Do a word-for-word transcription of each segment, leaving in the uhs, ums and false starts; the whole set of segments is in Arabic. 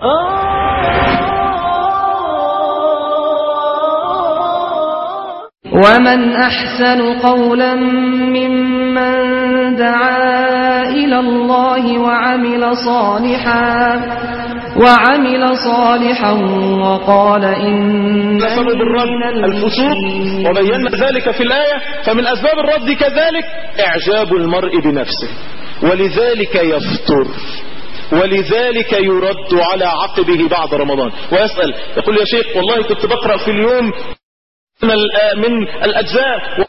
ومن أحسن قولا ممن دعا إلى الله وعمل صالحا وعمل صالحا وقال إن سبب الرد الفسوق وبينا ذلك في الآية. فمن أسباب الرد كذلك إعجاب المرء بنفسه، ولذلك يفتر، ولذلك يرد على عقبه بعد رمضان ويسأل يقول يا شيخ والله كنت بقرأ في اليوم من الأجزاء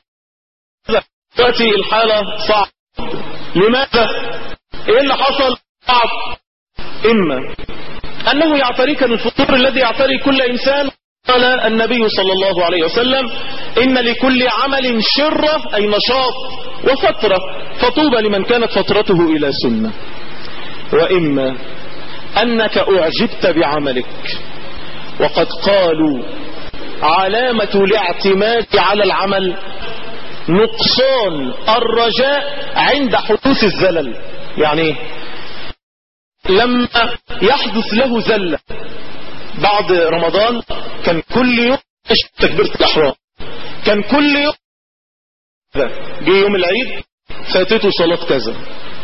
تأتي الحالة صعب. لماذا؟ إيه اللي حصل؟ صعب. إما أنه يعتريك الفطور الذي يعتري كل إنسان. قال النبي صلى الله عليه وسلم إن لكل عمل شرة أي نشاط وفترة، فطوبى لمن كانت فترته إلى سنة. وإما أنك أعجبت بعملك، وقد قالوا علامة الاعتماد على العمل نقصان الرجاء عند حدوث الزلل. يعني لما يحدث له زلة بعد رمضان كان كل يوم تكبيرة الإحرام، كان كل يوم كذا، جه يوم العيد فاتته صلاة كذا،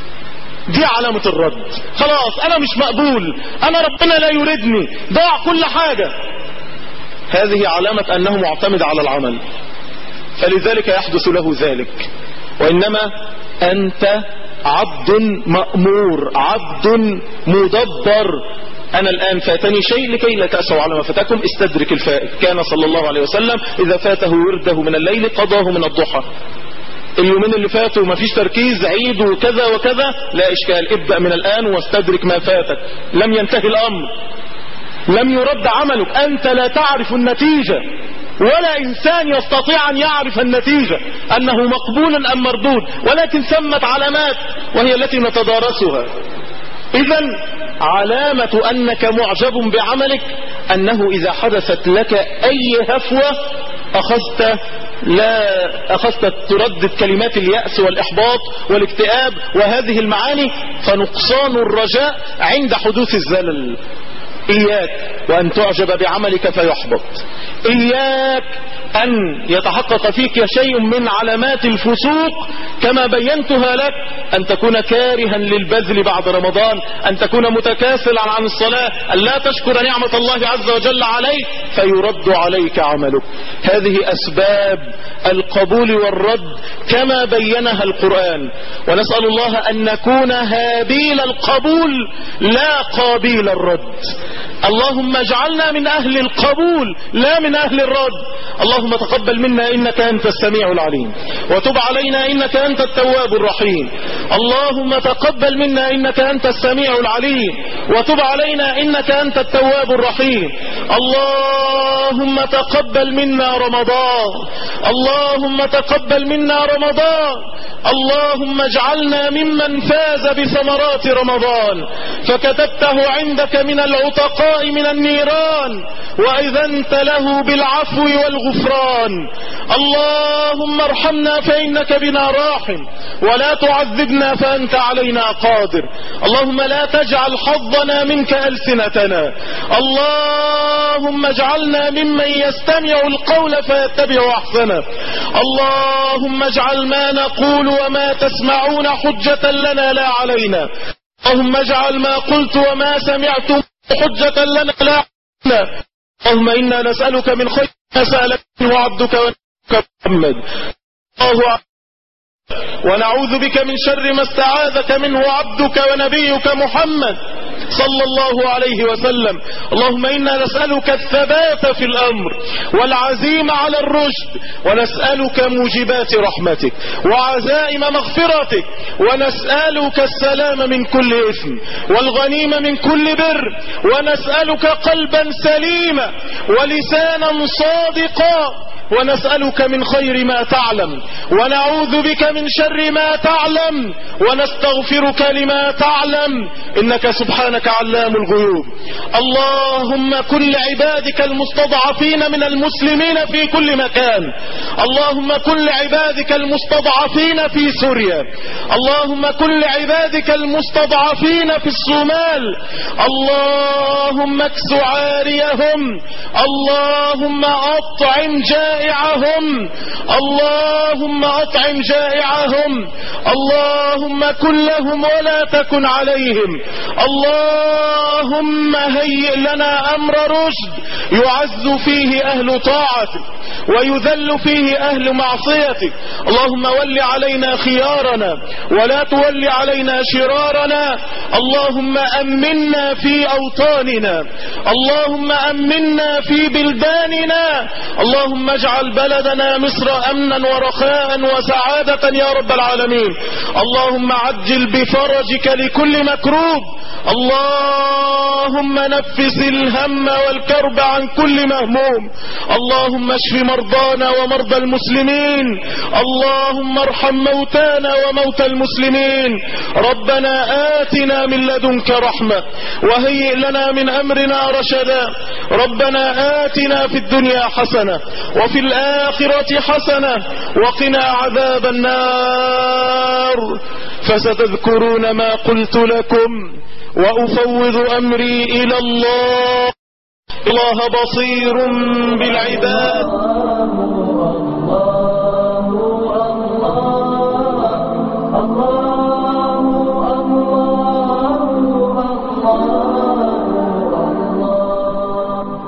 دي علامة الرد. خلاص أنا مش مقبول، أنا ربنا لا يريدني، ضاع كل حاجة. هذه علامة أنه معتمد على العمل، فلذلك يحدث له ذلك. وإنما أنت عبد مأمور، عبد مدبر. أنا الآن فاتني شيء لكي لا تأسوا على ما فاتكم، استدرك الفائت. كان صلى الله عليه وسلم إذا فاته ورده من الليل قضاه من الضحى. اليومين اللي فاتوا ما فيش تركيز، عيد وكذا وكذا، لا إشكال، ابدأ من الآن واستدرك ما فاتك. لم ينتهي الأمر، لم يرد عملك، أنت لا تعرف النتيجة، ولا إنسان يستطيع أن يعرف النتيجة أنه مقبول أم مردود، ولكن ثمت علامات وهي التي نتدارسها. إذن علامة أنك معجب بعملك أنه إذا حدثت لك أي هفوة أخذت لا أخذت تردد كلمات اليأس والإحباط والاكتئاب وهذه المعاني، فنقصان الرجاء عند حدوث الزلل. إياك وأن تعجب بعملك فيحبط، إياك أن يتحقق فيك شيء من علامات الفسوق كما بينتها لك، أن تكون كارها للبذل بعد رمضان، أن تكون متكاسلا عن الصلاة، أن لا تشكر نعمة الله عز وجل عليك فيرد عليك عملك. هذه أسباب القبول والرد كما بينها القرآن، ونسأل الله أن نكون هابيل القبول لا قابيل الرد. اللهم اجعلنا من أهل القبول لا من أهل الرد. اللهم تقبل منا إنك أنت السميع العليم، وتب علينا إنك أنت التواب الرحيم. اللهم تقبل منا إنك أنت السميع العليم، وتب علينا إنك أنت التواب الرحيم. اللهم تقبل منا رمضان، اللهم تقبل منا رمضان. اللهم اجعلنا ممن فاز بثمرات رمضان فكتبته عندك من العتقاء من النيران، وأذنت له بالعفو والغفران. اللهم ارحمنا فإنك بنا راحم، ولا تعذبنا فأنت علينا قادر. اللهم لا تجعل حظنا منك ألسنتنا. اللهم اجعلنا ممن يستمع القول فيتبع أحسنه. اللهم اجعل ما نقول وما تسمعون حجة لنا لا علينا. اللهم اجعل ما قلت وما سمعتم حجة لنا لا علينا. اللهم إنا نسألك من خير ما سألك منه عبدك ونبيك محمد الله، ونعوذ بك من شر ما استعاذك منه عبدك ونبيك محمد صلى الله عليه وسلم. اللهم إنا نسألك الثبات في الأمر والعزيمة على الرشد، ونسألك موجبات رحمتك وعزائم مغفرتك، ونسألك السلام من كل إثم والغنيمة من كل بر، ونسألك قلبا سليما ولسانا صادقا ونسألك من خير ما تعلم ونعوذ بك من شر ما تعلم ونستغفرك لما تعلم إنك سبحانك علام الغيوب. اللهم كن لعبادك المستضعفين من المسلمين في كل مكان. اللهم كن لعبادك المستضعفين في سوريا. اللهم كن لعبادك المستضعفين في الصومال. اللهم اكس عاريهم. اللهم أطعم جائعهم. اللهم أطعم جائعهم. اللهم كن لهم ولا تكن عليهم. اللهم هيئ لنا أمر رشد يعز فيه أهل طاعتك ويذل فيه أهل معصيتك. اللهم ول علينا خيارنا ولا تول علينا شرارنا. اللهم أمنا في أوطاننا. اللهم أمنا في بلداننا. اللهم اجعل بلدنا مصر أمنا ورخاء وسعادة يا رب العالمين. اللهم عجل بفرجك لكل مكروب. اللهم نفس الهم والكرب عن كل مهموم. اللهم اشف مرضانا ومرضى المسلمين. اللهم ارحم موتانا وموتى المسلمين. ربنا آتنا من لدنك رحمة وهيئ لنا من أمرنا رشدا. ربنا آتنا في الدنيا حسنة وفي الآخرة حسنة وقنا عذاب النار. فستذكرون ما قلت لكم وأفوض أمري إلى الله. الله بصير بالعباد.